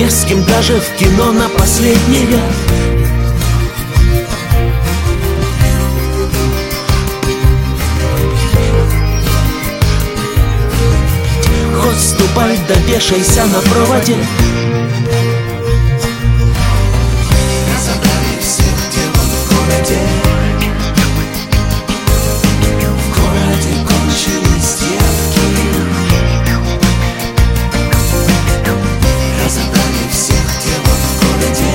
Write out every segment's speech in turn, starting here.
Не с кем даже в кино на последний ряд. Хоть ступай да вешайся на проводе. Разобрали всех девок в городе. В городе кончились девки. Разобрали всех девок в городе.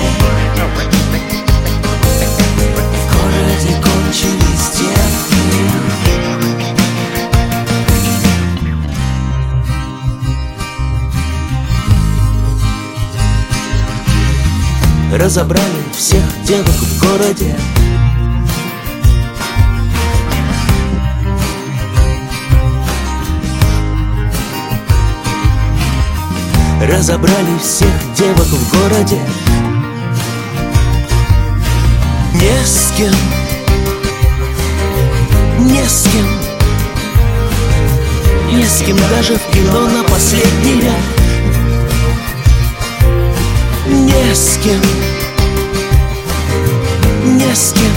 В городе кончились девки. Разобрали всех девок в городе. Разобрали всех девок в городе. Не с кем, не с кем, не с кем даже в кино на последний ряд. Не с кем, не с кем.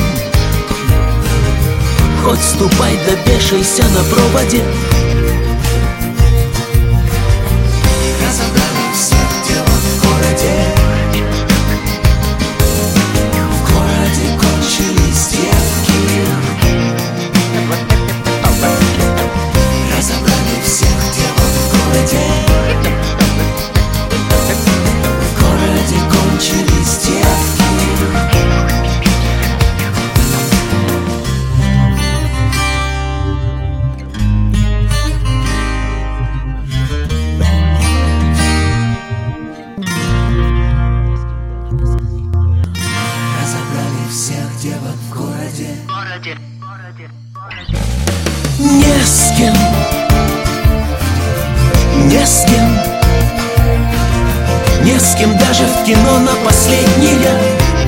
Хоть ступай да вешайся на проводе. Разобрали всех девок в городе. В городе кончились девки. Разобрали всех девок в городе. В городе кончились девки. Разобрали всех девок в городе. Не с кем, не с кем, не с кем даже в кино на последний ряд.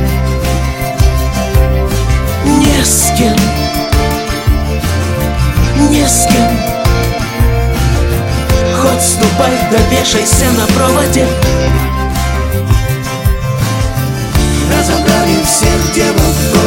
Не с кем, не с кем. Хоть ступай да вешайся на проводе. Разобрали всех девок в городе.